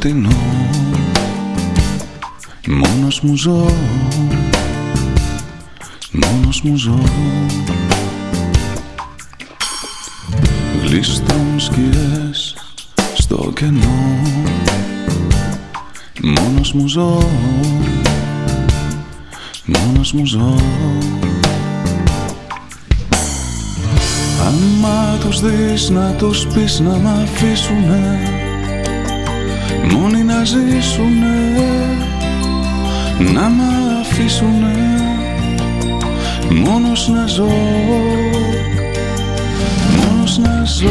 σκοτεινό, μόνος μου ζω, μόνος μου ζω. Γλίστρουν σκιές στο κενό, μόνος μου ζω, μόνος μου ζω. Άμα τους δεις να τους πεις να μ' αφήσουνε, μόνοι να ζήσουνε, να μ' αφήσουνε, μόνος να ζω, μόνος να ζω.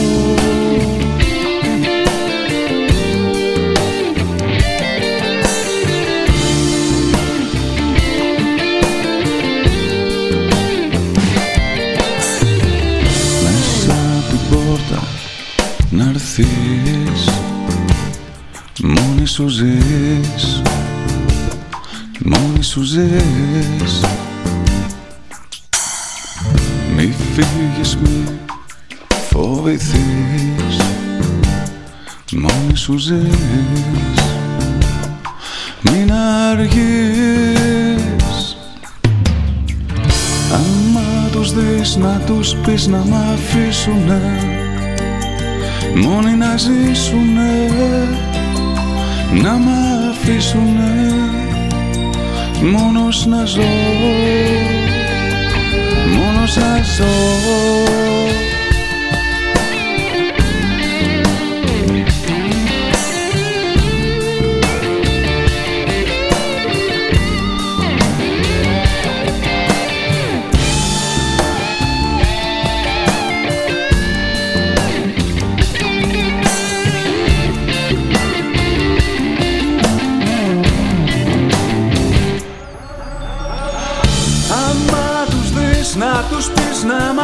Να'ρθείς, μόνη σου ζεις, μόνη σου ζεις. Μη φύγεις, μη φοβηθείς, μόνη σου ζεις. Μην αργείς. Άμα τους δεις να τους πεις να μ' αφήσουνε, μόνοι να ζήσουνε, να μ' αφήσουνε, μόνος να ζω, μόνος να ζω. Να τους πεις να μ'